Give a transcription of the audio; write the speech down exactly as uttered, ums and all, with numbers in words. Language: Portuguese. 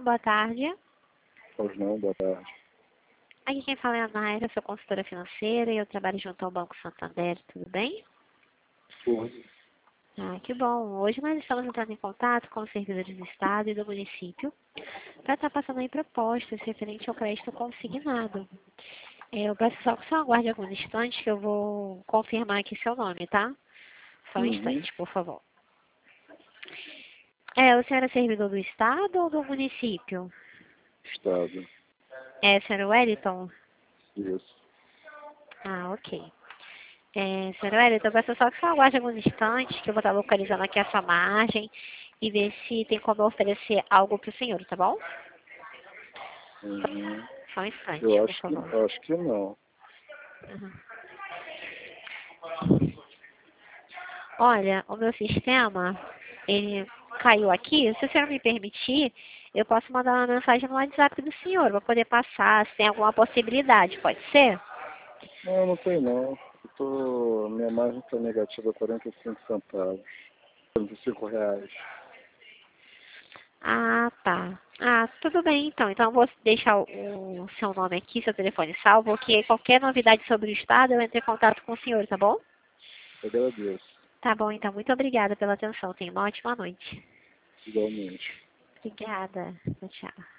boa tarde. Pois não, boa tarde. Aqui quem fala é a Naira, sou consultora financeira e eu trabalho junto ao Banco Santander, tudo bem? Tudo. Ah, que bom. Hoje nós estamos entrando em contato com os servidores do Estado e do município para estar passando aí propostas referente ao crédito consignado. É, Eu peço só que você aguarde alguns instantes que eu vou confirmar aqui seu nome, tá? Só um Uhum. instante, por favor. É, o senhor é servidor do Estado ou do município? Estado. É, senhor Wellington? Isso. Ah, ok. É, senhor Wellington, eu peço só que você aguarde alguns instantes, que eu vou estar localizando aqui essa margem e ver se tem como eu oferecer algo para o senhor, tá bom? Uhum. Só um instante, Eu por acho que, favor. acho que não. Uhum. Olha, o meu sistema, ele caiu aqui. Se o senhor me permitir, eu posso mandar uma mensagem no WhatsApp do senhor para poder passar, se tem alguma possibilidade, pode ser? Não, não tem não. Eu tô, minha margem está negativa quarenta e cinco centavos. quarenta e cinco reais. Ah, tá. Ah, tudo bem então. Então eu vou deixar o, o seu nome aqui, seu telefone salvo, porque qualquer novidade sobre o estado eu entro em contato com o senhor, tá bom? Eu agradeço. Tá bom, então. Muito obrigada pela atenção. Tenha uma ótima noite. Igualmente. Obrigada. Tchau, tchau.